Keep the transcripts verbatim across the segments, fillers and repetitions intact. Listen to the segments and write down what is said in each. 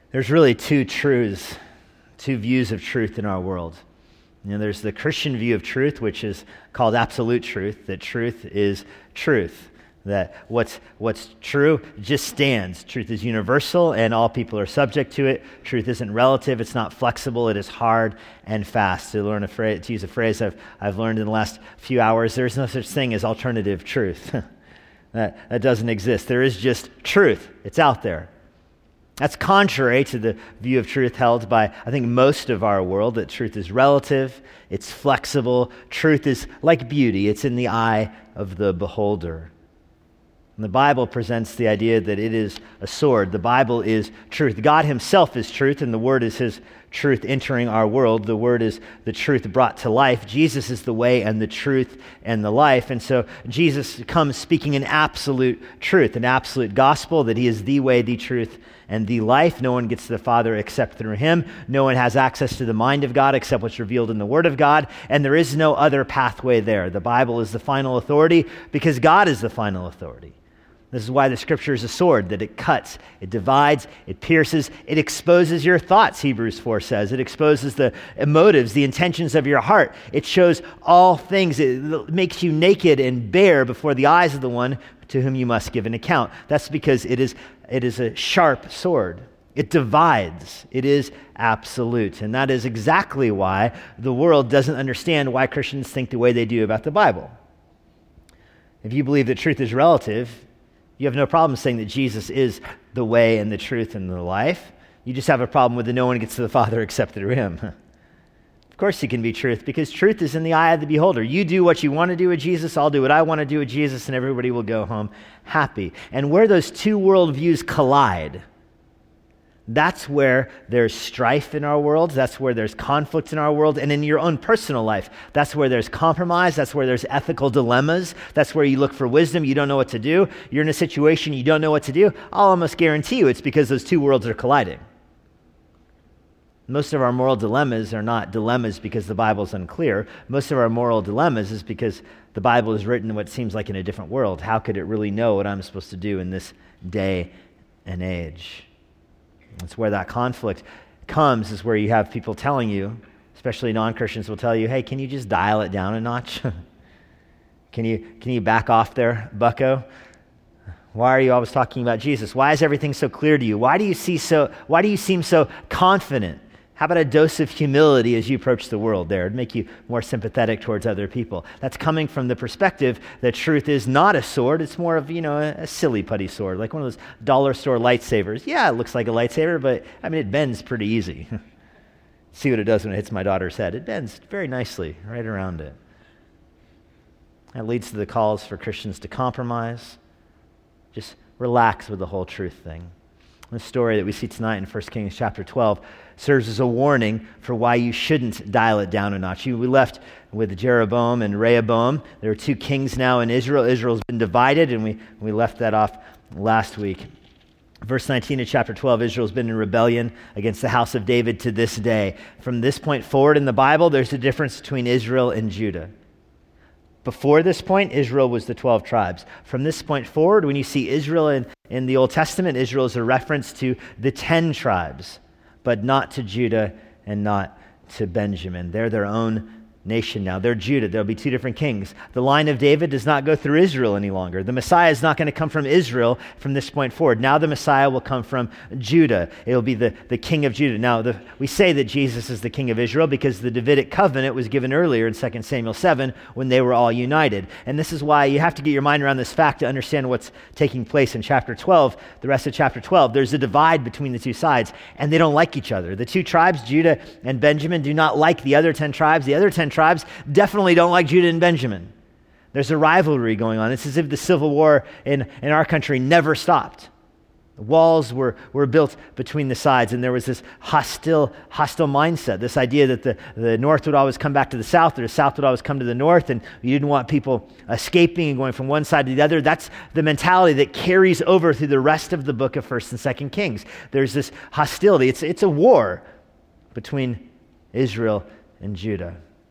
There's really two truths, two views of truth in our world. You know, there's the Christian view of truth, which is called absolute truth, that truth is truth, that what's what's true just stands. Truth is universal, and all people are subject to it. Truth isn't relative, it's not flexible, it is hard and fast. To learn a phrase, to use a phrase I've I've learned in the last few hours, there's no such thing as alternative truth. that, that doesn't exist. There is just truth. It's out there. That's contrary to the view of truth held by, I think, most of our world, that truth is relative, it's flexible. Truth is like beauty, it's in the eye of the beholder. And the Bible presents the idea that it is a sword. The Bible is truth. God himself is truth, and the Word is his truth entering our world. The Word is the truth brought to life. Jesus is the way and the truth and the life. And so Jesus comes speaking an absolute truth, an absolute gospel, that he is the way, the truth, and the life. No one gets to the Father except through him. No one has access to the mind of God except what's revealed in the Word of God. And there is no other pathway there. The Bible is the final authority because God is the final authority. This is why the Scripture is a sword, that it cuts, it divides, it pierces, it exposes your thoughts, Hebrews four says. It exposes the motives, the intentions of your heart. It shows all things. It makes you naked and bare before the eyes of the one to whom you must give an account. That's because it is, it is a sharp sword. It divides. It is absolute. And that is exactly why the world doesn't understand why Christians think the way they do about the Bible. If you believe that truth is relative, you have no problem saying that Jesus is the way and the truth and the life. You just have a problem with that no one gets to the Father except through him. Of course he can be truth, because truth is in the eye of the beholder. You do what you want to do with Jesus, I'll do what I want to do with Jesus, and everybody will go home happy. And where those two worldviews collide, that's where there's strife in our world, that's where there's conflict in our world, and in your own personal life, that's where there's compromise, that's where there's ethical dilemmas, that's where you look for wisdom, you don't know what to do, you're in a situation you don't know what to do. I'll almost guarantee you it's because those two worlds are colliding. Most of our moral dilemmas are not dilemmas because the Bible's unclear. Most of our moral dilemmas is because the Bible is written in what seems like in a different world. How could it really know what I'm supposed to do in this day and age? It's where that conflict comes, is where you have people telling you, especially non-Christians will tell you, hey, can you just dial it down a notch? can you can you back off there, bucko? Why are you always talking about Jesus? Why is everything so clear to you? Why do you see so why do you seem so confident? How about a dose of humility as you approach the world there? It'd make you more sympathetic towards other people. That's coming from the perspective that truth is not a sword. It's more of, you know, a, a silly putty sword, like one of those dollar store lightsabers. Yeah, it looks like a lightsaber, but I mean, it bends pretty easy. See what it does when it hits my daughter's head. It bends very nicely right around it. That leads to the calls for Christians to compromise. Just relax with the whole truth thing. The story that we see tonight in First Kings chapter twelve serves as a warning for why you shouldn't dial it down a notch. We left with Jeroboam and Rehoboam. There are two kings now in Israel. Israel's been divided, and we, we left that off last week. Verse nineteen of chapter twelve, Israel's been in rebellion against the house of David to this day. From this point forward in the Bible, there's a difference between Israel and Judah. Before this point, Israel was the twelve tribes. From this point forward, when you see Israel in, in the Old Testament, Israel is a reference to the ten tribes, but not to Judah and not to Benjamin. They're their own nation now. They're Judah. There'll be two different kings. The line of David does not go through Israel any longer. The Messiah is not going to come from Israel from this point forward. Now the Messiah will come from Judah. It'll be the, the king of Judah. Now, the, we say that Jesus is the king of Israel because the Davidic covenant was given earlier in Second Samuel seven when they were all united. And this is why you have to get your mind around this fact to understand what's taking place in chapter twelve. The rest of chapter twelve, there's a divide between the two sides, and they don't like each other. The two tribes, Judah and Benjamin, do not like the other ten tribes. The other ten tribes definitely don't like Judah and Benjamin. There's a rivalry going on. It's as if the civil war in, in our country never stopped. The walls were, were built between the sides, and there was this hostile hostile mindset, this idea that the, the north would always come back to the south, or the south would always come to the north, and you didn't want people escaping and going from one side to the other. That's the mentality that carries over through the rest of the book of First and Second Kings. There's this hostility. It's, it's a war between Israel and Judah.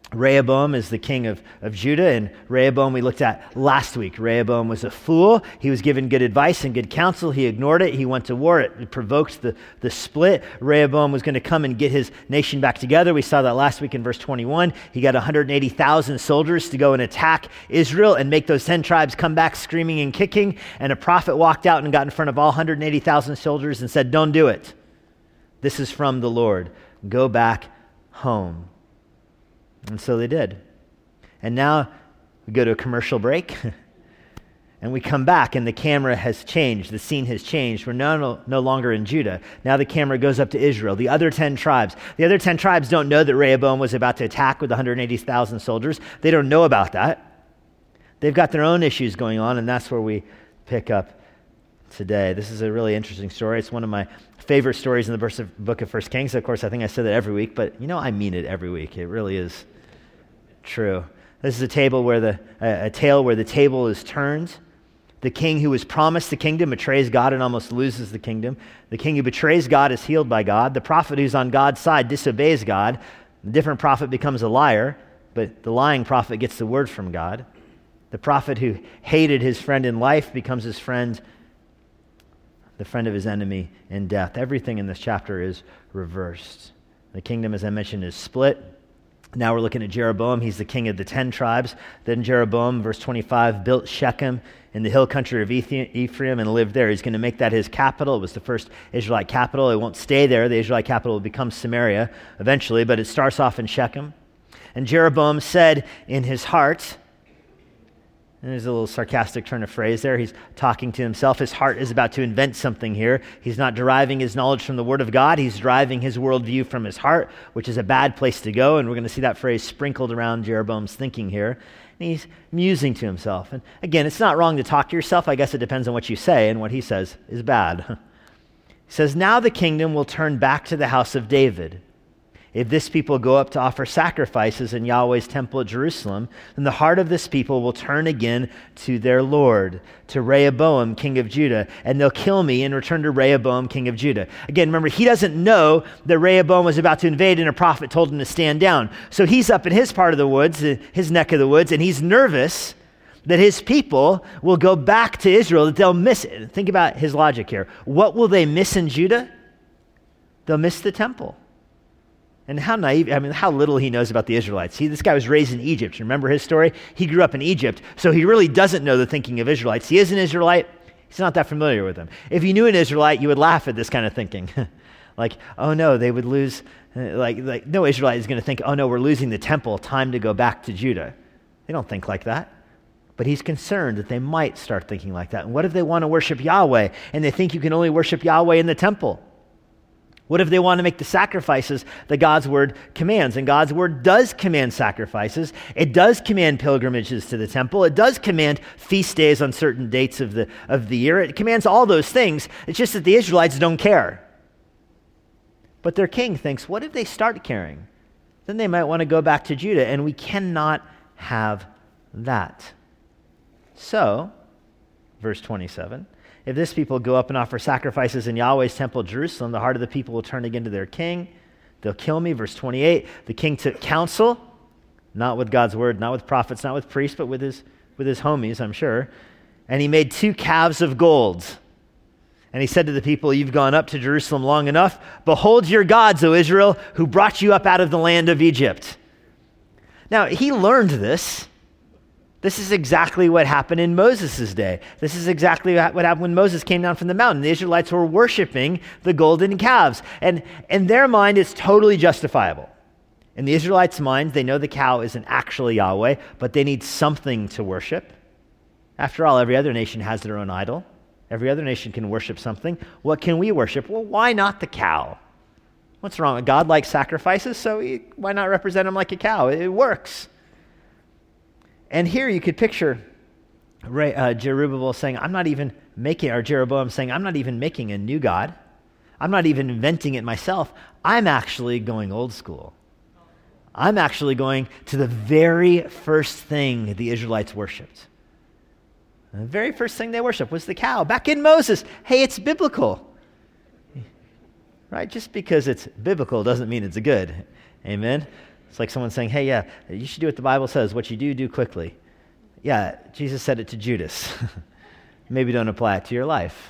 Rehoboam is the king of, of Judah, and Rehoboam we looked at last week. Rehoboam was a fool. He was given good advice and good counsel. He ignored it. He went to war. It provoked the, the split. Rehoboam was going to come and get his nation back together. We saw that last week in verse twenty-one. He got one hundred eighty thousand soldiers to go and attack Israel and make those ten tribes come back screaming and kicking. And a prophet walked out and got in front of all one hundred eighty thousand soldiers and said, "Don't do it. This is from the Lord. Go back home." And so they did. And now we go to a commercial break and we come back and the camera has changed. The scene has changed. We're no, no, no longer in Judah. Now the camera goes up to Israel, the other ten tribes. The other ten tribes don't know that Rehoboam was about to attack with one hundred eighty thousand soldiers. They don't know about that. They've got their own issues going on, and that's where we pick up today. This is a really interesting story. It's one of my favorite stories in the book of First Kings. Of course, I think I say that every week, but you know, I mean it every week. It really is true. This is a table where the a, a tale where the table is turned. The king who was promised the kingdom betrays God and almost loses the kingdom. The king who betrays God is healed by God. The prophet who's on God's side disobeys God. The different prophet becomes a liar, but the lying prophet gets the word from God. The prophet who hated his friend in life becomes his friend, the friend of his enemy in death. Everything in this chapter is reversed. The kingdom, as I mentioned, is split. Now we're looking at Jeroboam. He's the king of the ten tribes. Then Jeroboam, verse twenty-five, built Shechem in the hill country of Ephraim and lived there. He's going to make that his capital. It was the first Israelite capital. It won't stay there. The Israelite capital will become Samaria eventually, but it starts off in Shechem. And Jeroboam said in his heart, and there's a little sarcastic turn of phrase there. He's talking to himself. His heart is about to invent something here. He's not deriving his knowledge from the Word of God. He's deriving his worldview from his heart, which is a bad place to go. And we're going to see that phrase sprinkled around Jeroboam's thinking here. And he's musing to himself. And again, it's not wrong to talk to yourself. I guess it depends on what you say, and what he says is bad. He says, "Now the kingdom will turn back to the house of David. If this people go up to offer sacrifices in Yahweh's temple at Jerusalem, then the heart of this people will turn again to their Lord, to Rehoboam, king of Judah, and they'll kill me and return to Rehoboam, king of Judah." Again, remember, he doesn't know that Rehoboam was about to invade and a prophet told him to stand down. So he's up in his part of the woods, his neck of the woods, and he's nervous that his people will go back to Israel, that they'll miss it. Think about his logic here. What will they miss in Judah? They'll miss the temple. And how naive, I mean, how little he knows about the Israelites. See, this guy was raised in Egypt. Remember his story? He grew up in Egypt, so he really doesn't know the thinking of Israelites. He is an Israelite. He's not that familiar with them. If you knew an Israelite, you would laugh at this kind of thinking. Like, oh no, they would lose, like, like no Israelite is going to think, oh no, we're losing the temple, time to go back to Judah. They don't think like that. But he's concerned that they might start thinking like that. And what if they want to worship Yahweh, and they think you can only worship Yahweh in the temple? What if they want to make the sacrifices that God's word commands? And God's word does command sacrifices. It does command pilgrimages to the temple. It does command feast days on certain dates of the, of the year. It commands all those things. It's just that the Israelites don't care. But their king thinks, what if they start caring? Then they might want to go back to Judah, and we cannot have that. So, verse twenty-seven, if this people go up and offer sacrifices in Yahweh's temple at Jerusalem, the heart of the people will turn again to their king. They'll kill me. Verse twenty-eight, the king took counsel, not with God's word, not with prophets, not with priests, but with his, with his homies, I'm sure. And he made two calves of gold. And he said to the people, you've gone up to Jerusalem long enough. Behold your gods, O Israel, who brought you up out of the land of Egypt. Now, he learned this. This is exactly what happened in Moses' day. This is exactly what happened when Moses came down from the mountain. The Israelites were worshiping the golden calves. And in their mind, it's totally justifiable. In the Israelites' mind, they know the cow isn't actually Yahweh, but they need something to worship. After all, every other nation has their own idol. Every other nation can worship something. What can we worship? Well, why not the cow? What's wrong? God likes sacrifices, so he, why not represent him like a cow? It works. And here you could picture uh, Zerubbabel saying, I'm not even making, or Jeroboam saying, I'm not even making a new God. I'm not even inventing it myself. I'm actually going old school. I'm actually going to the very first thing the Israelites worshipped. The very first thing they worshiped was the cow. Back in Moses, hey, it's biblical. Right? Just because it's biblical doesn't mean it's good. Amen? It's like someone saying, hey, yeah, you should do what the Bible says. What you do, do quickly. Yeah, Jesus said it to Judas. Maybe don't apply it to your life.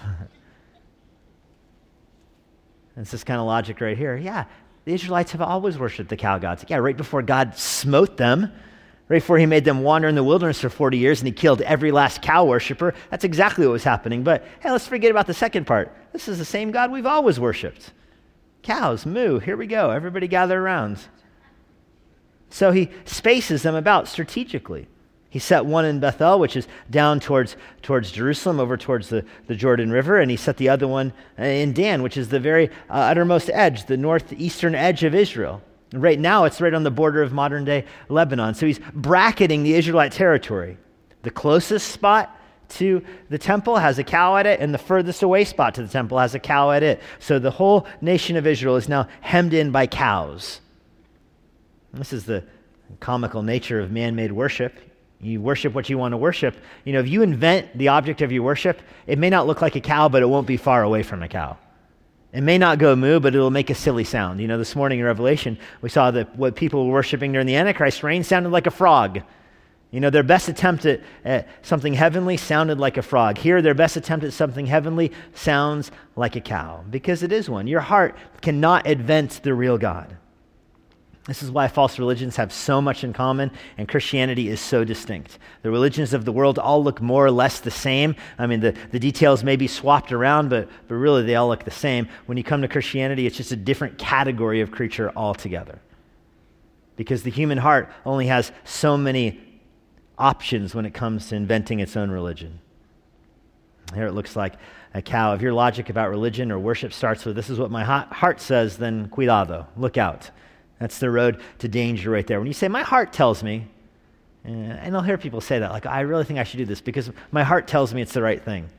It's this kind of logic right here. Yeah, the Israelites have always worshiped the cow gods. Yeah, right before God smote them, right before he made them wander in the wilderness for forty years and he killed every last cow worshiper, that's exactly what was happening. But hey, let's forget about the second part. This is the same God we've always worshipped. Cows, moo, here we go. Everybody gather around. So he spaces them about strategically. He set one in Bethel, which is down towards towards Jerusalem, over towards the, the Jordan River, and he set the other one in Dan, which is the very uh, uttermost edge, the northeastern edge of Israel. And right now, it's right on the border of modern-day Lebanon. So he's bracketing the Israelite territory. The closest spot to the temple has a cow at it, and the furthest away spot to the temple has a cow at it. So the whole nation of Israel is now hemmed in by cows. This is the comical nature of man-made worship. You worship what you want to worship. You know, if you invent the object of your worship, it may not look like a cow, but it won't be far away from a cow. It may not go moo, but it'll make a silly sound. You know, this morning in Revelation, we saw that what people were worshiping during the Antichrist reign sounded like a frog. You know, their best attempt at, at something heavenly sounded like a frog. Here, their best attempt at something heavenly sounds like a cow, because it is one. Your heart cannot advance the real God. This is why false religions have so much in common and Christianity is so distinct. The religions of the world all look more or less the same. I mean, the, the details may be swapped around, but, but really they all look the same. When you come to Christianity, it's just a different category of creature altogether. Because the human heart only has so many options when it comes to inventing its own religion. Here it looks like a cow. If your logic about religion or worship starts with, this is what my heart says, then cuidado, look out. That's the road to danger right there. When you say, my heart tells me, and I'll hear people say that, like, I really think I should do this because my heart tells me it's the right thing.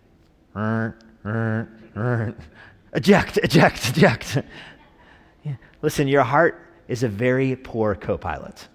Eject, eject, eject. Yeah. Listen, your heart is a very poor co-pilot.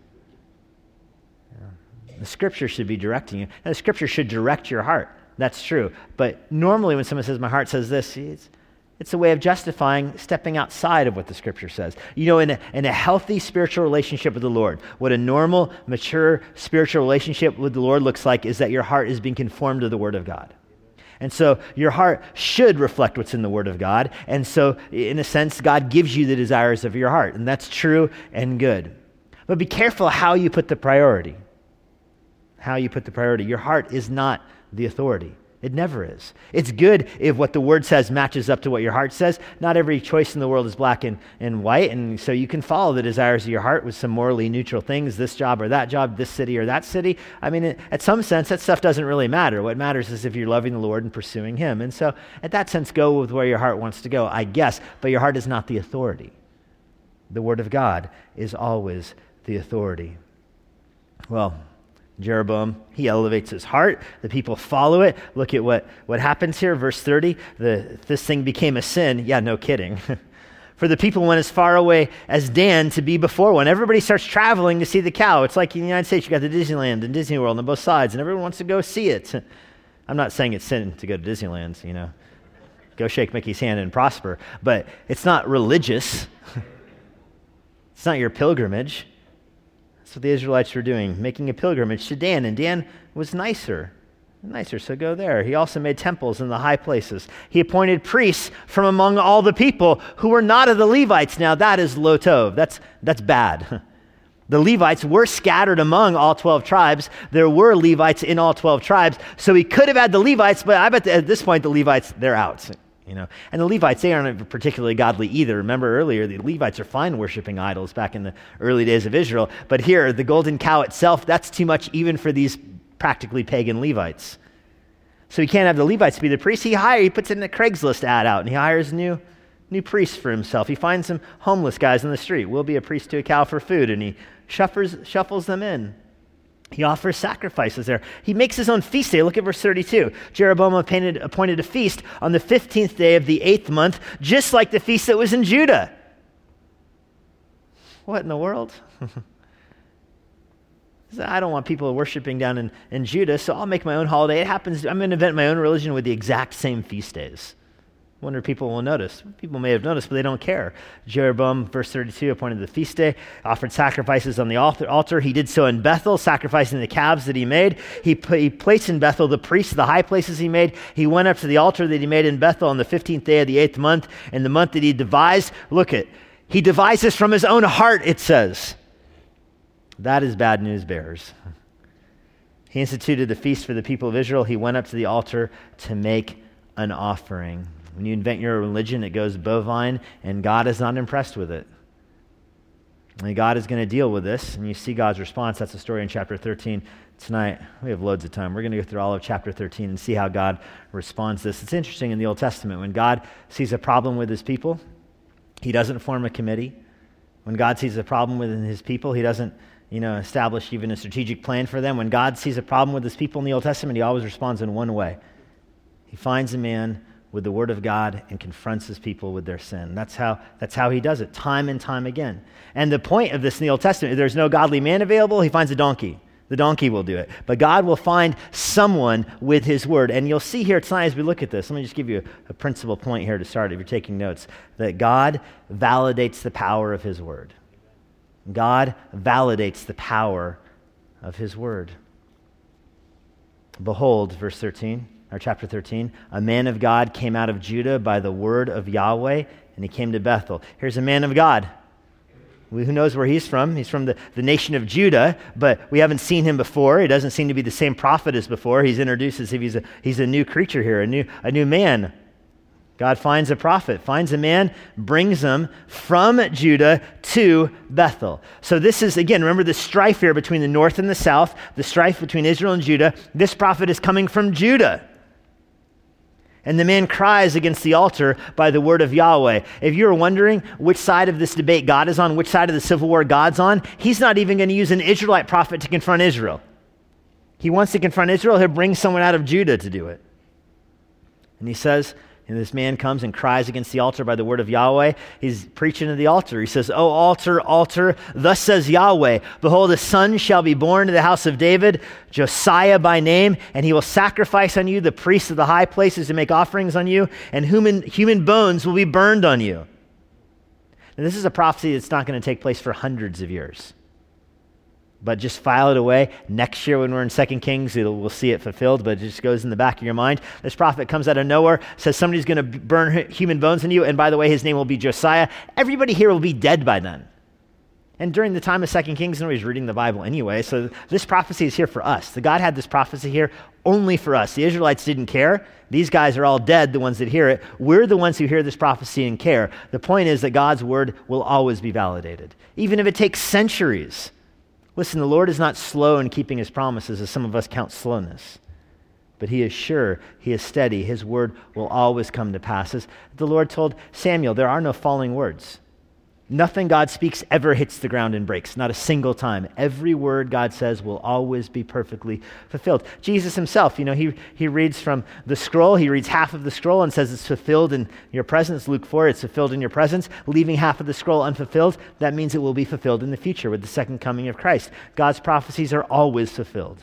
The Scripture should be directing you. And the Scripture should direct your heart. That's true. But normally when someone says, my heart says this, it's It's a way of justifying stepping outside of what the Scripture says. You know, in a, in a healthy spiritual relationship with the Lord, what a normal, mature spiritual relationship with the Lord looks like is that your heart is being conformed to the Word of God. And so your heart should reflect what's in the Word of God. And so, in a sense, God gives you the desires of your heart. And that's true and good. But be careful how you put the priority. How you put the priority. Your heart is not the authority. It never is. It's good if what the Word says matches up to what your heart says. Not every choice in the world is black and, and white, and so you can follow the desires of your heart with some morally neutral things, this job or that job, this city or that city. I mean, it, at some sense, that stuff doesn't really matter. What matters is if you're loving the Lord and pursuing Him. And so, at that sense, go with where your heart wants to go, I guess, but your heart is not the authority. The Word of God is always the authority. Well, Jeroboam, he elevates his heart. The people follow it. Look at what, what happens here. Verse thirty, the, this thing became a sin. Yeah, no kidding. For the people went as far away as Dan to be before one. Everybody starts traveling to see the cow. It's like in the United States, you got the Disneyland and Disney World on both sides, and everyone wants to go see it. I'm not saying it's sin to go to Disneyland, you know. Go shake Mickey's hand and prosper. But it's not religious. It's not your pilgrimage. That's what the Israelites were doing, making a pilgrimage to Dan, and Dan was nicer, nicer, so go there. He also made temples in the high places. He appointed priests from among all the people who were not of the Levites. Now that is lo tov. That's, that's bad. The Levites were scattered among all twelve tribes. There were Levites in all twelve tribes, so he could have had the Levites, but I bet at this point the Levites, they're out. You know, and the Levites, they aren't particularly godly either. Remember earlier, the Levites are fine worshiping idols back in the early days of Israel. But here, the golden cow itself, that's too much even for these practically pagan Levites. So he can't have the Levites be the priests. He hires, he puts in a Craigslist ad out, and he hires new, new priests for himself. He finds some homeless guys on the street. We'll be a priest to a cow for food, and he shuffles, shuffles them in. He offers sacrifices there. He makes his own feast day. Look at verse thirty-two. Jeroboam appointed, appointed a feast on the fifteenth day of the eighth month, just like the feast that was in Judah. What in the world? I don't want people worshiping down in, in Judah, so I'll make my own holiday. It happens, I'm going to invent my own religion with the exact same feast days. Wonder if people will notice. People may have noticed, but they don't care. Jeroboam, verse thirty-two, appointed the feast day, offered sacrifices on the altar. He did so in Bethel, sacrificing the calves that he made. He, put, he placed in Bethel the priests, the high places he made. He went up to the altar that he made in Bethel on the fifteenth day of the eighth month, in the month that he devised. Look at, he devised this from his own heart, it says. That is bad news bearers. He instituted the feast for the people of Israel. He went up to the altar to make an offering. When you invent your religion, it goes bovine, and God is not impressed with it. And God is going to deal with this, and you see God's response. That's the story in chapter thirteen. Tonight, we have loads of time. We're going to go through all of chapter thirteen and see how God responds to this. It's interesting in the Old Testament, when God sees a problem with his people, he doesn't form a committee. When God sees a problem within his people, he doesn't you know, establish even a strategic plan for them. When God sees a problem with his people in the Old Testament, he always responds in one way. He finds a man with the word of God and confronts his people with their sin. That's how, that's how he does it, time and time again. And the point of this in the Old Testament, if there's no godly man available, he finds a donkey. The donkey will do it. But God will find someone with his word. And you'll see here tonight as we look at this, let me just give you a, a principal point here to start if you're taking notes, that God validates the power of his word. God validates the power of his word. Behold, verse thirteen, or chapter thirteen, a man of God came out of Judah by the word of Yahweh, and he came to Bethel. Here's a man of God. Who knows where he's from? He's from the, the nation of Judah, but we haven't seen him before. He doesn't seem to be the same prophet as before. He's introduced as if he's a, he's a new creature here, a new, a new man. God finds a prophet, finds a man, brings him from Judah to Bethel. So this is, again, remember the strife here between the north and the south, the strife between Israel and Judah. This prophet is coming from Judah. And the man cries against the altar by the word of Yahweh. If you're wondering which side of this debate God is on, which side of the civil war God's on, he's not even going to use an Israelite prophet to confront Israel. He wants to confront Israel, he'll bring someone out of Judah to do it. And he says, and this man comes and cries against the altar by the word of Yahweh. He's preaching to the altar. He says, O altar, altar, thus says Yahweh, behold, a son shall be born to the house of David, Josiah by name, and he will sacrifice on you the priests of the high places to make offerings on you, and human, human bones will be burned on you. And this is a prophecy that's not going to take place for hundreds of years. But just file it away. Next year when we're in Second Kings, it'll, we'll see it fulfilled, but it just goes in the back of your mind. This prophet comes out of nowhere, says somebody's going to burn human bones in you, and by the way, his name will be Josiah. Everybody here will be dead by then. And during the time of Second Kings, nobody's reading the Bible anyway, so this prophecy is here for us. The God had this prophecy here only for us. The Israelites didn't care. These guys are all dead, the ones that hear it. We're the ones who hear this prophecy and care. The point is that God's word will always be validated, even if it takes centuries. Listen, the Lord is not slow in keeping his promises as some of us count slowness. But he is sure, he is steady, his word will always come to pass. As the Lord told Samuel, there are no falling words. Nothing God speaks ever hits the ground and breaks, not a single time. Every word God says will always be perfectly fulfilled. Jesus himself, you know, he, he reads from the scroll, he reads half of the scroll and says it's fulfilled in your presence. Luke four, it's fulfilled in your presence. Leaving half of the scroll unfulfilled, that means it will be fulfilled in the future with the second coming of Christ. God's prophecies are always fulfilled.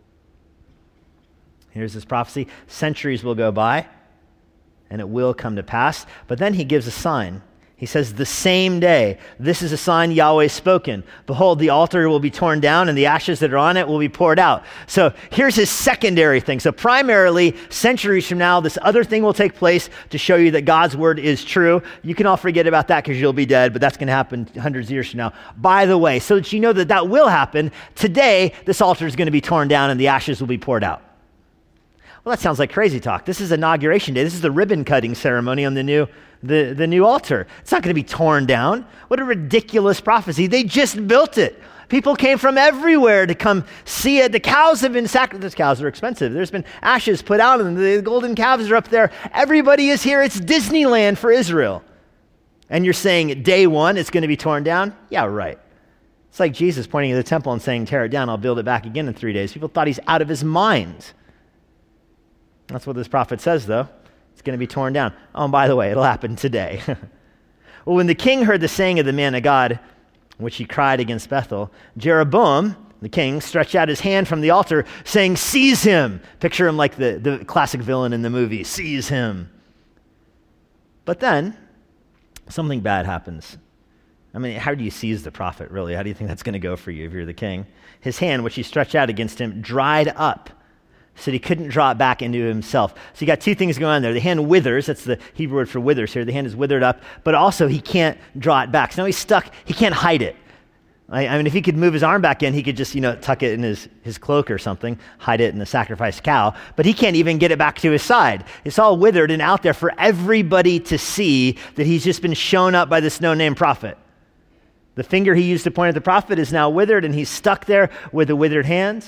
Here's this prophecy. Centuries will go by and it will come to pass. But then he gives a sign. He says, the same day, this is a sign Yahweh spoken. Behold, the altar will be torn down and the ashes that are on it will be poured out. So here's his secondary thing. So primarily, centuries from now, this other thing will take place to show you that God's word is true. You can all forget about that because you'll be dead, but that's going to happen hundreds of years from now. By the way, so that you know that that will happen, today, this altar is going to be torn down and the ashes will be poured out. Well, that sounds like crazy talk. This is inauguration day. This is the ribbon cutting ceremony on the new the, the new altar. It's not going to be torn down. What a ridiculous prophecy. They just built it. People came from everywhere to come see it. The cows have been sacrificed. Those cows are expensive. There's been ashes put out on them. The golden calves are up there. Everybody is here. It's Disneyland for Israel. And you're saying day one it's going to be torn down? Yeah, right. It's like Jesus pointing at the temple and saying, tear it down, I'll build it back again in three days. People thought he's out of his mind. That's what this prophet says, though. It's going to be torn down. Oh, and by the way, it'll happen today. Well, when the king heard the saying of the man of God, which he cried against Bethel, Jeroboam, the king, stretched out his hand from the altar, saying, seize him. Picture him like the, the classic villain in the movie, seize him. But then, something bad happens. I mean, how do you seize the prophet, really? How do you think that's going to go for you if you're the king? His hand, which he stretched out against him, dried up, so that he couldn't draw it back into himself. So you got two things going on there. The hand withers. That's the Hebrew word for withers here. The hand is withered up, but also he can't draw it back. So now he's stuck. He can't hide it. I, I mean, if he could move his arm back in, he could just, you know, tuck it in his, his cloak or something, hide it in the sacrificed cow, but he can't even get it back to his side. It's all withered and out there for everybody to see that he's just been shown up by this no-name prophet. The finger he used to point at the prophet is now withered, and he's stuck there with a withered hand.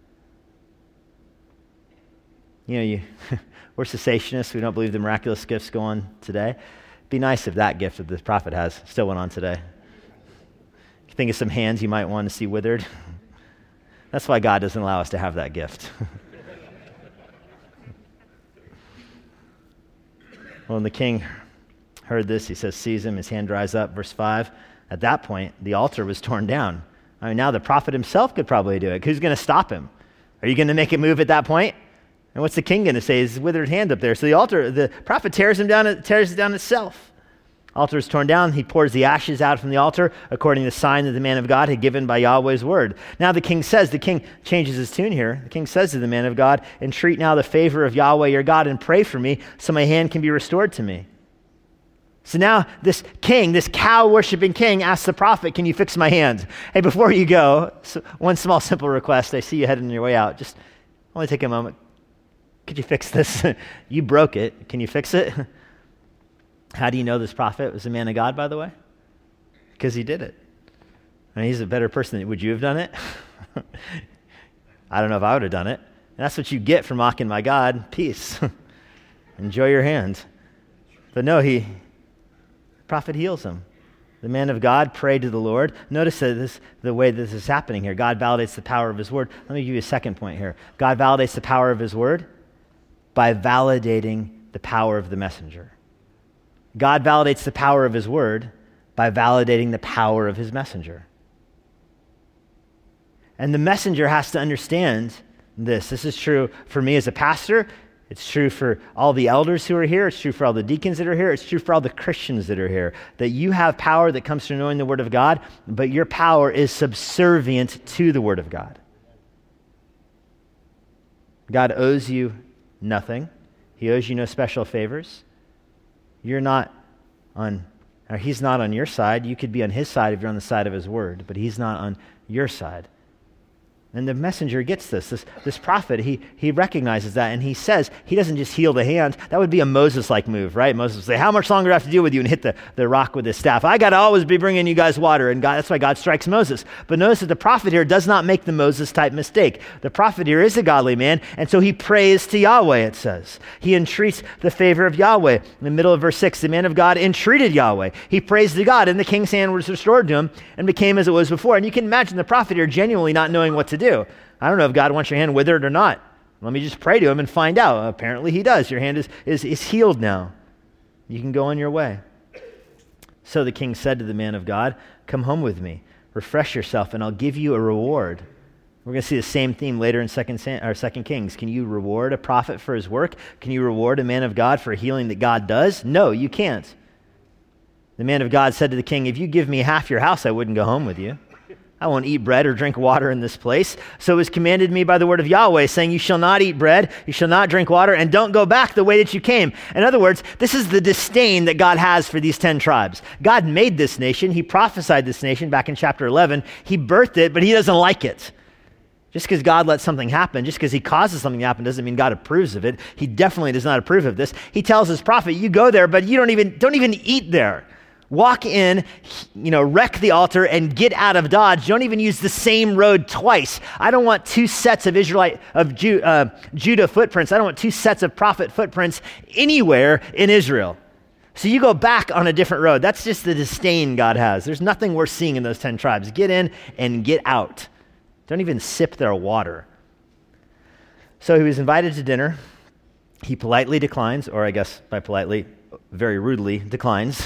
You know, you, we're cessationists. We don't believe the miraculous gifts go on today. It'd be nice if that gift that the prophet has still went on today. You think of some hands you might want to see withered? That's why God doesn't allow us to have that gift. Well, when the king heard this, he says, seize him, his hand dries up. Verse five, at that point, the altar was torn down. I mean, now the prophet himself could probably do it. Who's going to stop him? Are you going to make it move at that point? And what's the king going to say? His withered hand up there. So the altar, the prophet tears him down, tears it down itself. Altar is torn down. He pours the ashes out from the altar according to the sign that the man of God had given by Yahweh's word. Now the king says, the king changes his tune here. The king says to the man of God, entreat now the favor of Yahweh your God and pray for me so my hand can be restored to me. So now this king, this cow-worshiping king, asks the prophet, can you fix my hand? Hey, before you go, so one small simple request. I see you heading your way out. Just only take a moment. Could you fix this? You broke it. Can you fix it? How do you know this prophet was a man of God, by the way? Because he did it. I mean, he's a better person than, would you have done it? I don't know if I would have done it. And that's what you get for mocking my God. Peace. Enjoy your hand. But no, he, the prophet heals him. The man of God prayed to the Lord. Notice that this, the way this is happening here. God validates the power of his word. Let me give you a second point here. God validates the power of his word by validating the power of the messenger. God validates the power of his word by validating the power of his messenger. And the messenger has to understand this. This is true for me as a pastor. It's true for all the elders who are here. It's true for all the deacons that are here. It's true for all the Christians that are here. That you have power that comes from knowing the word of God, but your power is subservient to the word of God. God owes you nothing. He owes you no special favors. You're not on, or he's not on your side. You could be on his side if you're on the side of his word, but he's not on your side. And the messenger gets this. This, this prophet, he, he recognizes that, and he says, he doesn't just heal the hand. That would be a Moses-like move, right? Moses would say, how much longer do I have to deal with you? And hit the, the rock with his staff. I got to always be bringing you guys water, and God, that's why God strikes Moses. But notice that the prophet here does not make the Moses-type mistake. The prophet here is a godly man, and so he prays to Yahweh, it says. He entreats the favor of Yahweh. In the middle of verse six, the man of God entreated Yahweh. He prays to God, and the king's hand was restored to him and became as it was before. And you can imagine the prophet here genuinely not knowing what to do. I don't know if God wants your hand withered or not. Let me just pray to him and find out. Apparently he does. Your hand is, is, is healed now. You can go on your way. So the king said to the man of God, come home with me, refresh yourself, and I'll give you a reward. We're going to see the same theme later in Second or Second Kings. Can you reward a prophet for his work? Can you reward a man of God for a healing that God does? No, you can't. The man of God said to the king, if you give me half your house, I wouldn't go home with you. I won't eat bread or drink water in this place. So it was commanded me by the word of Yahweh, saying, you shall not eat bread, you shall not drink water, and don't go back the way that you came. In other words, this is the disdain that God has for these ten tribes. God made this nation. He prophesied this nation back in chapter eleven. He birthed it, but he doesn't like it. Just because God lets something happen, just because he causes something to happen, doesn't mean God approves of it. He definitely does not approve of this. He tells his prophet, you go there, but you don't even, don't even eat there. Walk in, you know, wreck the altar and get out of Dodge. Don't even use the same road twice. I don't want two sets of Israelite, of Ju, uh, Judah footprints. I don't want two sets of prophet footprints anywhere in Israel. So you go back on a different road. That's just the disdain God has. There's nothing worth seeing in those ten tribes. Get in and get out. Don't even sip their water. So he was invited to dinner. He politely declines, or I guess by politely, very rudely declines.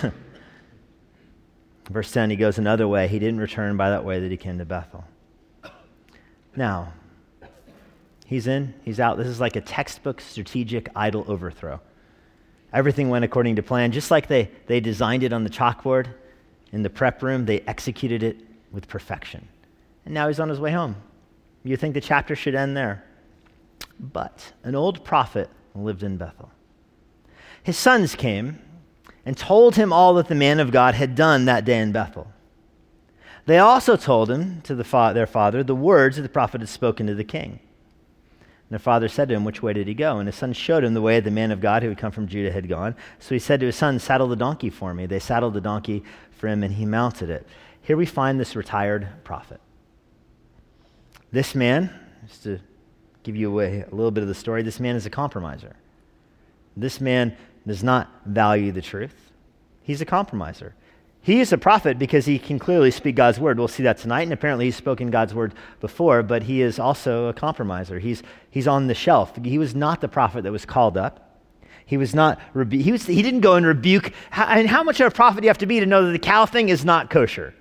Verse ten, he goes another way. He didn't return by that way that he came to Bethel. Now, he's in, he's out. This is like a textbook strategic idol overthrow. Everything went according to plan. Just like they, they designed it on the chalkboard in the prep room, they executed it with perfection. And now he's on his way home. You think the chapter should end there. But an old prophet lived in Bethel. His sons came and told him all that the man of God had done that day in Bethel. They also told him, to the fa- their father, the words that the prophet had spoken to the king. And their father said to him, which way did he go? And his son showed him the way the man of God who had come from Judah had gone. So he said to his son, saddle the donkey for me. They saddled the donkey for him, and he mounted it. Here we find this retired prophet. This man, just to give you away a little bit of the story, this man is a compromiser. This man does not value the truth. He's a compromiser. He is a prophet because he can clearly speak God's word. We'll see that tonight, and apparently he's spoken God's word before, but he is also a compromiser. He's he's on the shelf. He was not the prophet that was called up. He was not, rebu- he, was, he didn't go and rebuke. How, and how much of a prophet do you have to be to know that the cow thing is not kosher?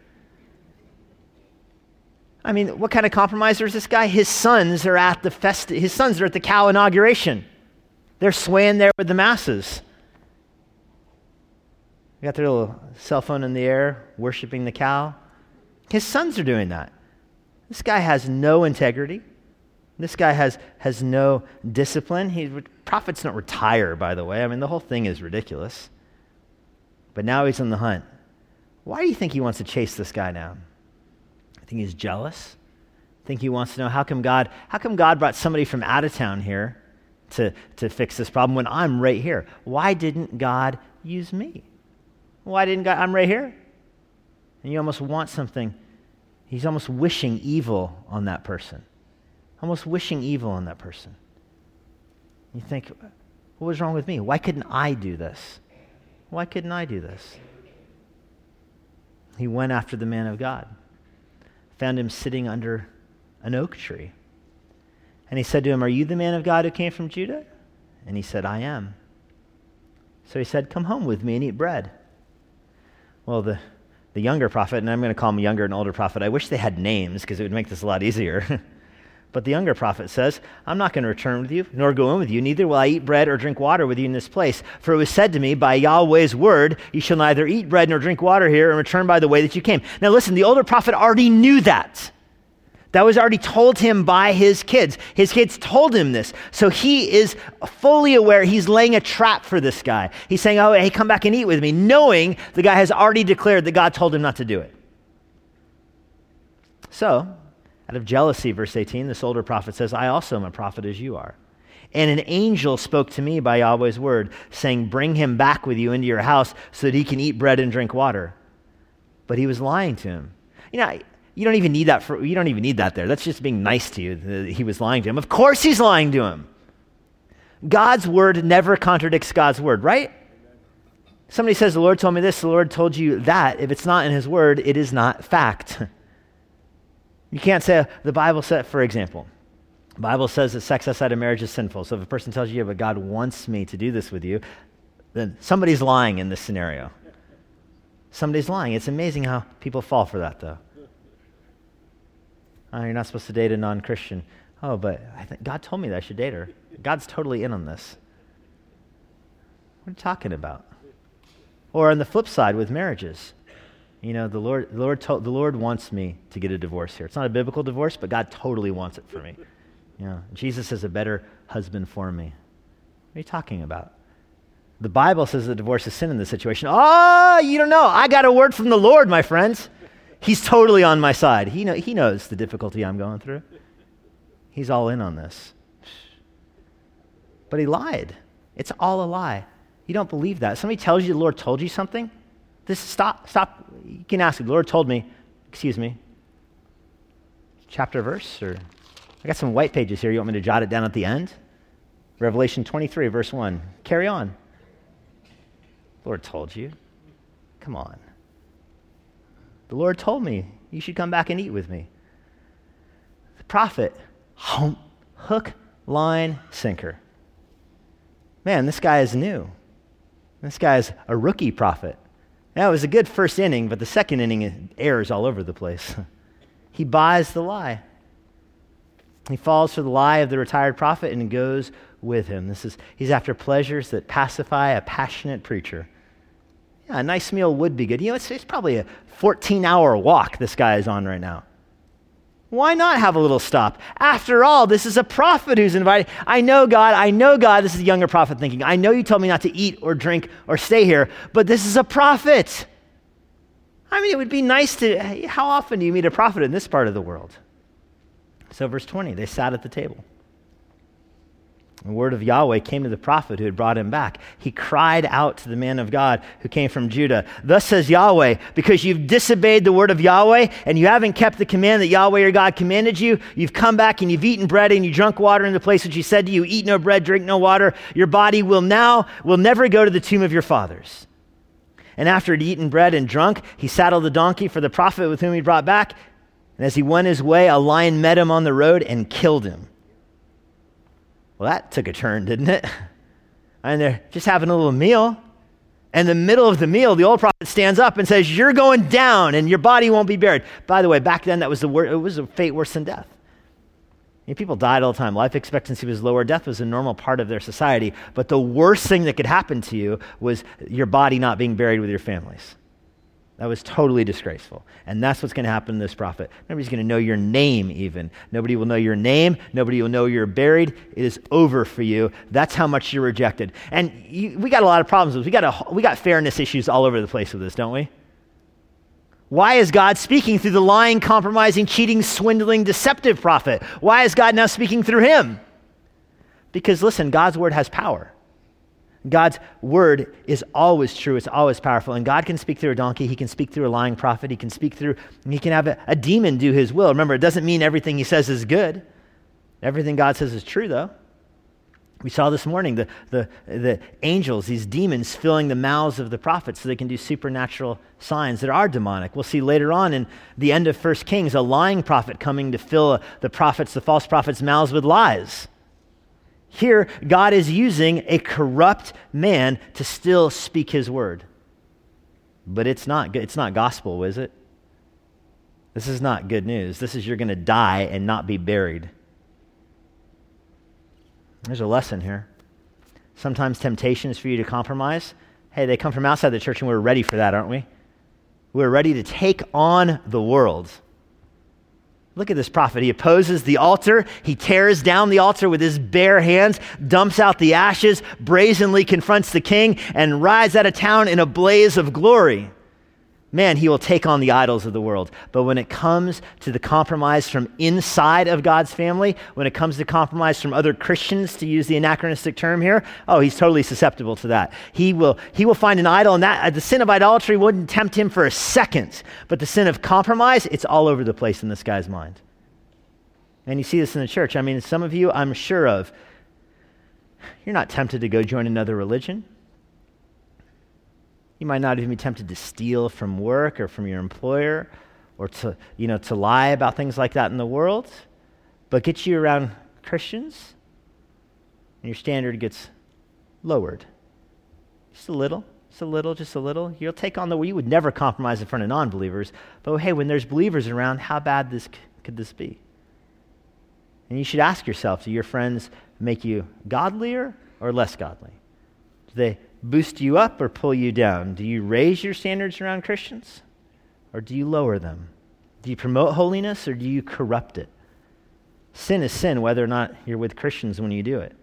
I mean, what kind of compromiser is this guy? His sons are at the fest. His sons are at the cow inauguration. They're swaying there with the masses. They got their little cell phone in the air, worshiping the cow. His sons are doing that. This guy has no integrity. This guy has, has no discipline. He, prophets don't retire, by the way. I mean, the whole thing is ridiculous. But now he's on the hunt. Why do you think he wants to chase this guy now? I think he's jealous. I think he wants to know, how come God, how come God brought somebody from out of town here to, to fix this problem when I'm right here? Why didn't God use me? Why didn't God? I'm right here. And you almost want something. He's almost wishing evil on that person. Almost wishing evil on that person. You think, what was wrong with me? Why couldn't I do this? Why couldn't I do this? He went after the man of God. Found him sitting under an oak tree. And he said to him, are you the man of God who came from Judah? And he said, I am. So he said, come home with me and eat bread. Well, the, the younger prophet, and I'm going to call him younger and older prophet, I wish they had names because it would make this a lot easier. But the younger prophet says, I'm not going to return with you, nor go in with you, neither will I eat bread or drink water with you in this place. For it was said to me, by Yahweh's word, you shall neither eat bread nor drink water here and return by the way that you came. Now listen, the older prophet already knew that. That was already told him by his kids. His kids told him this. So he is fully aware he's laying a trap for this guy. He's saying, oh, hey, come back and eat with me, knowing the guy has already declared that God told him not to do it. So, out of jealousy, verse eighteen, this older prophet says, I also am a prophet as you are. And an angel spoke to me by Yahweh's word, saying, bring him back with you into your house so that he can eat bread and drink water. But he was lying to him. You know, You don't even need that for, you don't even need that there. That's just being nice to you that he was lying to him. Of course he's lying to him. God's word never contradicts God's word, right? Somebody says, the Lord told me this, the Lord told you that. If it's not in his word, it is not fact. You can't say, the Bible said, for example, the Bible says that sex outside of marriage is sinful. So if a person tells you, yeah, but God wants me to do this with you, then somebody's lying in this scenario. Somebody's lying. It's amazing how people fall for that, though. Oh, you're not supposed to date a non-Christian. Oh, but I think God told me that I should date her. God's totally in on this. What are you talking about? Or on the flip side with marriages, you know, the Lord, the Lord, told, the Lord wants me to get a divorce here. It's not a biblical divorce, but God totally wants it for me. You know, Jesus is a better husband for me. What are you talking about? The Bible says that divorce is sin in this situation. Oh, you don't know. I got a word from the Lord, my friends. He's totally on my side. He know, he knows the difficulty I'm going through. He's all in on this. But he lied. It's all a lie. You don't believe that. Somebody tells you the Lord told you something, this stop, stop. You can ask, the Lord told me, excuse me, chapter, verse, or I got some white pages here. You want me to jot it down at the end? Revelation twenty-three, verse one. Carry on. The Lord told you. Come on. The Lord told me you should come back and eat with me. The prophet, hook, line, sinker. Man, this guy is new. This guy is a rookie prophet. Now, it was a good first inning, but the second inning errors all over the place. He buys the lie. He falls for the lie of the retired prophet and goes with him. This is he's after pleasures that pacify a passionate preacher. Yeah, a nice meal would be good. You know, it's, it's probably a fourteen-hour walk this guy is on right now. Why not have a little stop? After all, this is a prophet who's invited. I know, God, I know, God, this is a younger prophet thinking. I know you told me not to eat or drink or stay here, but this is a prophet. I mean, it would be nice to, how often do you meet a prophet in this part of the world? So verse twenty, they sat at the table. The word of Yahweh came to the prophet who had brought him back. He cried out to the man of God who came from Judah. Thus says Yahweh, because you've disobeyed the word of Yahweh and you haven't kept the command that Yahweh your God commanded you, you've come back and you've eaten bread and you drunk water in the place which he said to you, eat no bread, drink no water. Your body will now, will never go to the tomb of your fathers. And after he'd eaten bread and drunk, he saddled the donkey for the prophet with whom he brought back. And as he went his way, a lion met him on the road and killed him. Well, that took a turn, didn't it? And they're just having a little meal. In the middle of the meal, the old prophet stands up and says, you're going down and your body won't be buried. By the way, back then, that was the wor- it was a fate worse than death. I mean, people died all the time. Life expectancy was lower. Death was a normal part of their society. But the worst thing that could happen to you was your body not being buried with your families. That was totally disgraceful. And that's what's going to happen to this prophet. Nobody's going to know your name even. Nobody will know your name. Nobody will know you're buried. It is over for you. That's how much you're rejected. And you, we got a lot of problems with this. We got, a, we got fairness issues all over the place with this, don't we? Why is God speaking through the lying, compromising, cheating, swindling, deceptive prophet? Why is God now speaking through him? Because listen, God's word has power. God's word is always true. It's always powerful. And God can speak through a donkey. He can speak through a lying prophet. He can speak through, he can have a, a demon do his will. Remember, it doesn't mean everything he says is good. Everything God says is true, though. We saw this morning the, the, the angels, these demons, filling the mouths of the prophets so they can do supernatural signs that are demonic. We'll see later on in the end of First Kings, a lying prophet coming to fill the prophets, the false prophets' mouths with lies. Here, God is using a corrupt man to still speak his word. But it's not it's not gospel, is it? This is not good news. This is you're going to die and not be buried. There's a lesson here. Sometimes temptation is for you to compromise. Hey, they come from outside the church and we're ready for that, aren't we? We're ready to take on the world. Look at this prophet. He opposes the altar. He tears down the altar with his bare hands, dumps out the ashes, brazenly confronts the king, and rides out of town in a blaze of glory. Man, he will take on the idols of the world. But when it comes to the compromise from inside of God's family, when it comes to compromise from other Christians, to use the anachronistic term here, oh, he's totally susceptible to that. He will he will find an idol, and that the sin of idolatry wouldn't tempt him for a second. But the sin of compromise, it's all over the place in this guy's mind. And you see this in the church. I mean, some of you, I'm sure of, you're not tempted to go join another religion. You might not even be tempted to steal from work or from your employer or to, you know, to lie about things like that in the world. But get you around Christians and your standard gets lowered. Just a little, just a little, just a little. You'll take on the, you would never compromise in front of non-believers. But hey, when there's believers around, how bad this could this be? And you should ask yourself, do your friends make you godlier or less godly? Do they boost you up or pull you down? Do you raise your standards around Christians or do you lower them? Do you promote holiness or do you corrupt it? Sin is sin whether or not you're with Christians when you do it.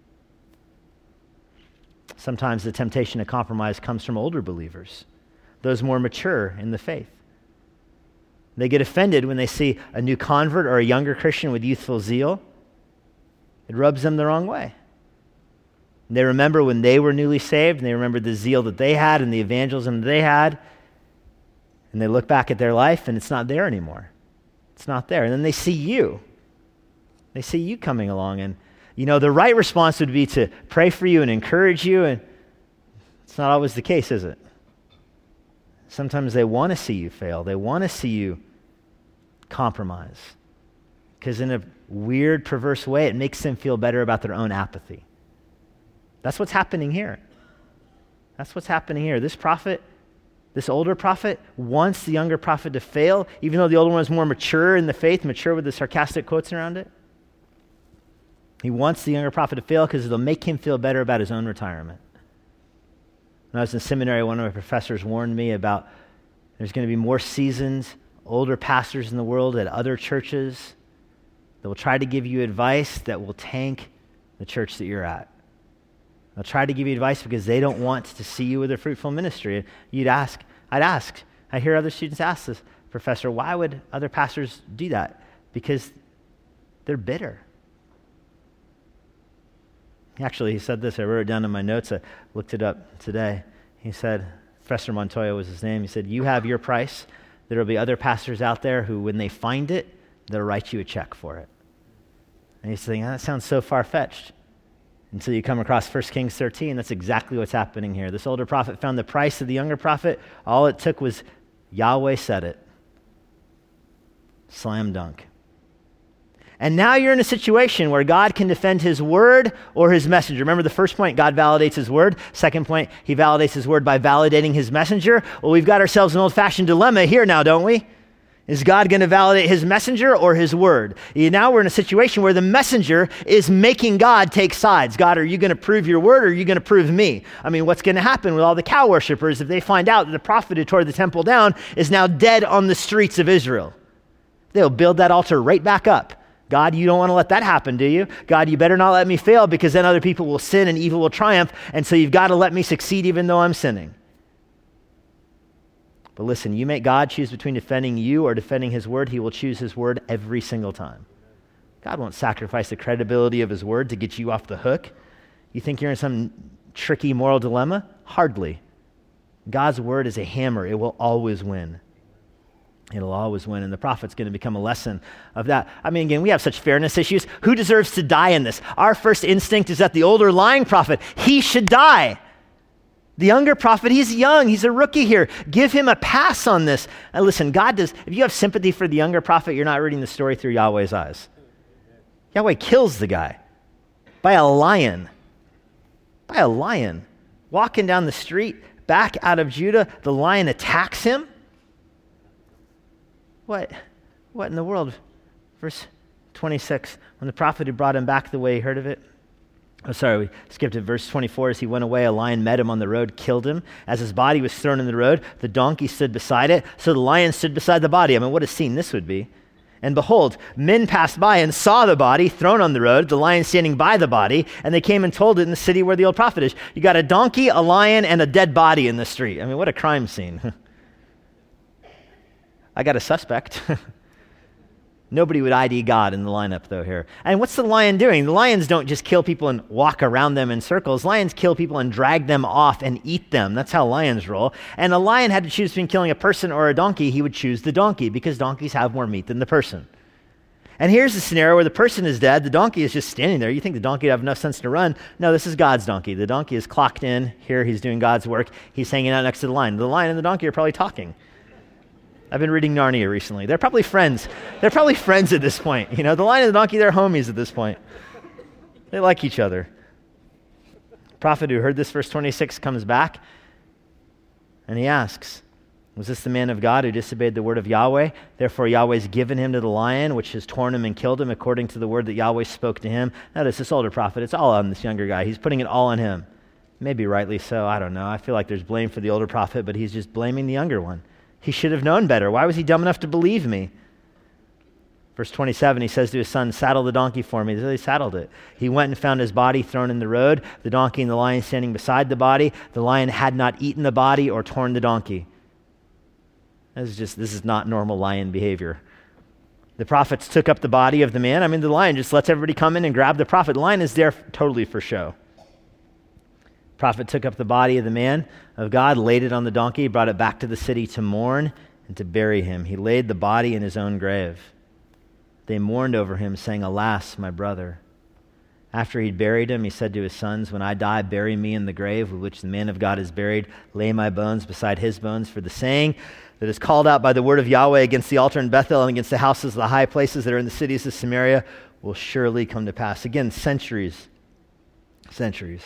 Sometimes the temptation to compromise comes from older believers, those more mature in the faith. They get offended when they see a new convert or a younger Christian with youthful zeal. It rubs them the wrong way. They remember when they were newly saved, and they remember the zeal that they had and the evangelism that they had, and they look back at their life, and it's not there anymore. It's not there. And then they see you. They see you coming along, and, you know, the right response would be to pray for you and encourage you, and it's not always the case, is it? Sometimes they want to see you fail. They want to see you compromise, because in a weird, perverse way, it makes them feel better about their own apathy. That's what's happening here. That's what's happening here. This prophet, this older prophet, wants the younger prophet to fail, even though the older one is more mature in the faith, mature with the sarcastic quotes around it. He wants the younger prophet to fail because it'll make him feel better about his own retirement. When I was in seminary, one of my professors warned me about there's going to be more seasoned, older pastors in the world at other churches that will try to give you advice that will tank the church that you're at. They'll try to give you advice because they don't want to see you with a fruitful ministry. You'd ask, I'd ask, I hear other students ask this, Professor, why would other pastors do that? Because they're bitter. Actually, he said this, I wrote it down in my notes, I looked it up today. He said, Professor Montoya was his name, he said, you have your price. There will be other pastors out there who, when they find it, they'll write you a check for it. And he's thinking, oh, that sounds so far-fetched. Until you come across First Kings thirteen, that's exactly what's happening here. This older prophet found the price of the younger prophet. All it took was Yahweh said it. Slam dunk. And now you're in a situation where God can defend his word or his messenger. Remember the first point, God validates his word. Second point, he validates his word by validating his messenger. Well, we've got ourselves an old-fashioned dilemma here now, don't we? Is God going to validate his messenger or his word? Now we're in a situation where the messenger is making God take sides. God, are you going to prove your word or are you going to prove me? I mean, what's going to happen with all the cow worshipers if they find out that the prophet who tore the temple down is now dead on the streets of Israel? They'll build that altar right back up. God, you don't want to let that happen, do you? God, you better not let me fail because then other people will sin and evil will triumph, and so you've got to let me succeed even though I'm sinning. But listen, you make God choose between defending you or defending his word, he will choose his word every single time. God won't sacrifice the credibility of his word to get you off the hook. You think you're in some tricky moral dilemma? Hardly. God's word is a hammer. It will always win. It'll always win, and the prophet's going to become a lesson of that. I mean, again, we have such fairness issues. Who deserves to die in this? Our first instinct is that the older lying prophet, he should die. The younger prophet, he's young. He's a rookie here. Give him a pass on this. And listen, God does, if you have sympathy for the younger prophet, you're not reading the story through Yahweh's eyes. Yahweh kills the guy by a lion. By a lion. Walking down the street, back out of Judah, the lion attacks him. What, what in the world? Verse twenty-six, when the prophet had brought him back the way he heard of it. Oh, sorry, we skipped it. Verse twenty-four, as he went away, a lion met him on the road, killed him. As his body was thrown in the road, the donkey stood beside it. So the lion stood beside the body. I mean, what a scene this would be. And behold, men passed by and saw the body thrown on the road, the lion standing by the body, and they came and told it in the city where the old prophet is. You got a donkey, a lion, and a dead body in the street. I mean, what a crime scene. I got a suspect. Nobody would I D God in the lineup, though, here. And what's the lion doing? The lions don't just kill people and walk around them in circles. Lions kill people and drag them off and eat them. That's how lions roll. And a lion had to choose between killing a person or a donkey. He would choose the donkey because donkeys have more meat than the person. And here's the scenario where the person is dead. The donkey is just standing there. You think the donkey would have enough sense to run. No, this is God's donkey. The donkey is clocked in. Here he's doing God's work. He's hanging out next to the lion. The lion and the donkey are probably talking. I've been reading Narnia recently. They're probably friends. They're probably friends at this point. You know, the lion and the donkey, they're homies at this point. They like each other. The prophet who heard this, verse twenty-six, comes back and he asks, was this the man of God who disobeyed the word of Yahweh? Therefore Yahweh's given him to the lion, which has torn him and killed him according to the word that Yahweh spoke to him. Notice this older prophet, it's all on this younger guy. He's putting it all on him. Maybe rightly so, I don't know. I feel like there's blame for the older prophet, but he's just blaming the younger one. He should have known better. Why was he dumb enough to believe me? Verse twenty-seven, he says to his son, saddle the donkey for me. So he saddled it. He went and found his body thrown in the road, the donkey and the lion standing beside the body. The lion had not eaten the body or torn the donkey. This is just, this is not normal lion behavior. The prophets took up the body of the man. I mean, the lion just lets everybody come in and grab the prophet. The lion is there totally for show. The prophet took up the body of the man of God, laid it on the donkey, brought it back to the city to mourn and to bury him. He laid the body in his own grave. They mourned over him, saying, alas, my brother. After he'd buried him, he said to his sons, when I die, bury me in the grave with which the man of God is buried. Lay my bones beside his bones, for the saying that is called out by the word of Yahweh against the altar in Bethel and against the houses of the high places that are in the cities of Samaria will surely come to pass. Again, centuries, centuries.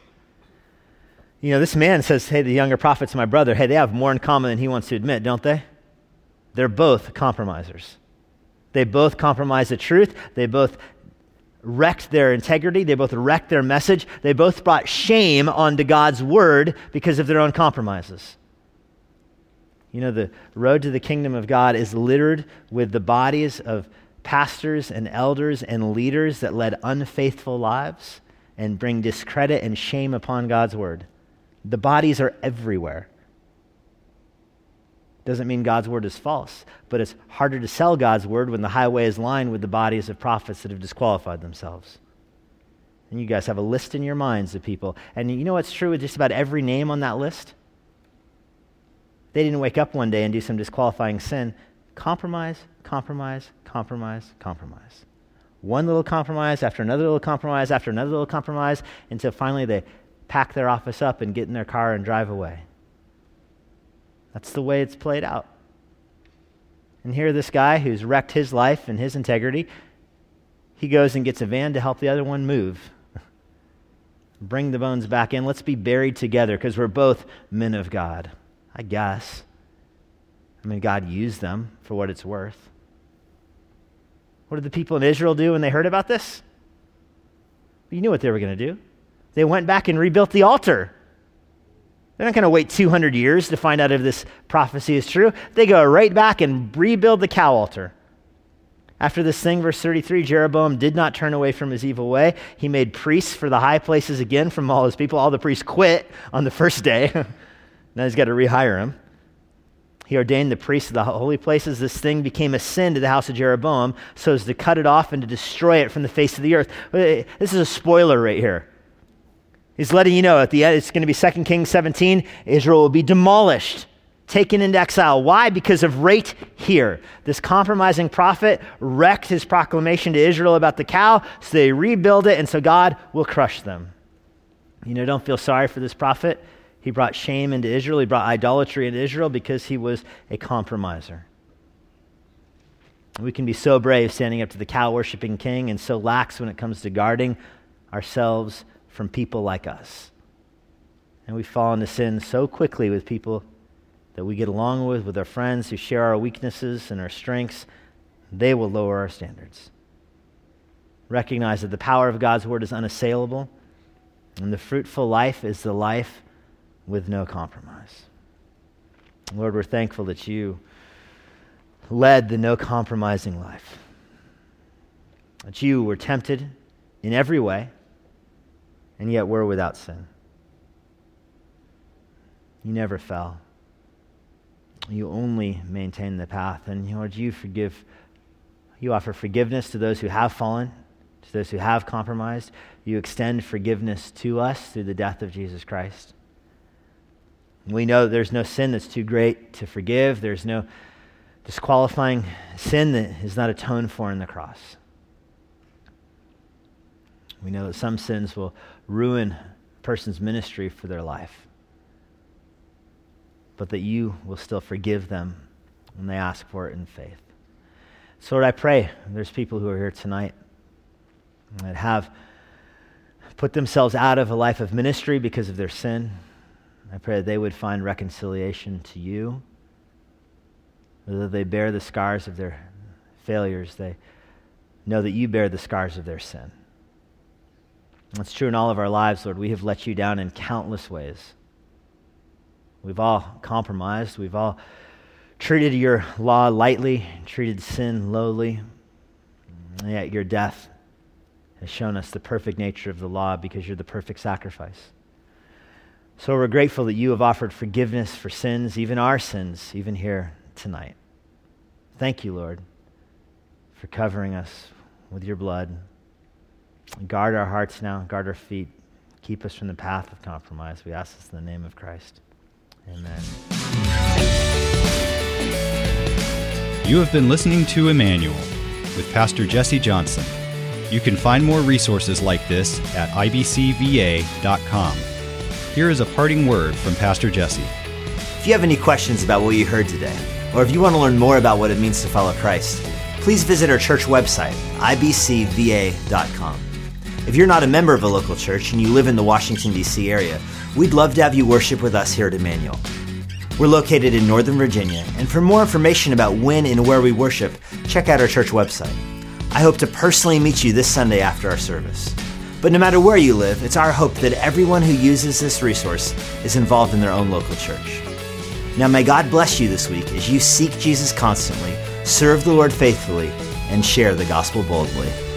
You know, this man says, hey, the younger prophet's my brother. Hey, they have more in common than he wants to admit, don't they? They're both compromisers. They both compromise the truth. They both wrecked their integrity. They both wrecked their message. They both brought shame onto God's word because of their own compromises. You know, the road to the kingdom of God is littered with the bodies of pastors and elders and leaders that led unfaithful lives and bring discredit and shame upon God's word. The bodies are everywhere. Doesn't mean God's word is false, but it's harder to sell God's word when the highway is lined with the bodies of prophets that have disqualified themselves. And you guys have a list in your minds of people. And you know what's true with just about every name on that list? They didn't wake up one day and do some disqualifying sin. Compromise, compromise, compromise, compromise. One little compromise after another little compromise after another little compromise until finally they pack their office up and get in their car and drive away. That's the way it's played out. And here this guy who's wrecked his life and his integrity, he goes and gets a van to help the other one move. Bring the bones back in. Let's be buried together because we're both men of God, I guess. I mean, God used them for what it's worth. What did the people in Israel do when they heard about this? You knew what they were going to do. They went back and rebuilt the altar. They're not going to wait two hundred years to find out if this prophecy is true. They go right back and rebuild the cow altar. After this thing, verse thirty-three, Jeroboam did not turn away from his evil way. He made priests for the high places again from all his people. All the priests quit on the first day. Now he's got to rehire them. He ordained the priests of the holy places. This thing became a sin to the house of Jeroboam so as to cut it off and to destroy it from the face of the earth. This is a spoiler right here. He's letting you know at the end, it's going to be Second Kings seventeen, Israel will be demolished, taken into exile. Why? Because of right here. This compromising prophet wrecked his proclamation to Israel about the cow, so they rebuild it, and so God will crush them. You know, don't feel sorry for this prophet. He brought shame into Israel. He brought idolatry into Israel because he was a compromiser. We can be so brave standing up to the cow-worshiping king and so lax when it comes to guarding ourselves from people like us. And we fall into sin so quickly with people that we get along with, with our friends who share our weaknesses and our strengths. They will lower our standards. Recognize that the power of God's word is unassailable, and the fruitful life is the life with no compromise. Lord, we're thankful that you led the no compromising life, that you were tempted in every way, and yet we're without sin. You never fell. You only maintain the path. And Lord, you forgive, you offer forgiveness to those who have fallen, to those who have compromised. You extend forgiveness to us through the death of Jesus Christ. We know that there's no sin that's too great to forgive. There's no disqualifying sin that is not atoned for in the cross. We know that some sins will ruin a person's ministry for their life, but that you will still forgive them when they ask for it in faith. So Lord, I pray there's people who are here tonight that have put themselves out of a life of ministry because of their sin. I pray that they would find reconciliation to you, that they bear the scars of their failures. They know that you bear the scars of their sin. It's true in all of our lives, Lord. We have let you down in countless ways. We've all compromised. We've all treated your law lightly, treated sin lowly. And yet your death has shown us the perfect nature of the law because you're the perfect sacrifice. So we're grateful that you have offered forgiveness for sins, even our sins, even here tonight. Thank you, Lord, for covering us with your blood. Guard our hearts now, guard our feet. Keep us from the path of compromise. We ask this in the name of Christ. Amen. You have been listening to Emmanuel with Pastor Jesse Johnson. You can find more resources like this at I B C V A dot com. Here is a parting word from Pastor Jesse. If you have any questions about what you heard today, or if you want to learn more about what it means to follow Christ, please visit our church website, I B C V A dot com. If you're not a member of a local church and you live in the Washington, D C area, we'd love to have you worship with us here at Emmanuel. We're located in Northern Virginia, and for more information about when and where we worship, check out our church website. I hope to personally meet you this Sunday after our service. But no matter where you live, it's our hope that everyone who uses this resource is involved in their own local church. Now may God bless you this week as you seek Jesus constantly, serve the Lord faithfully, and share the gospel boldly.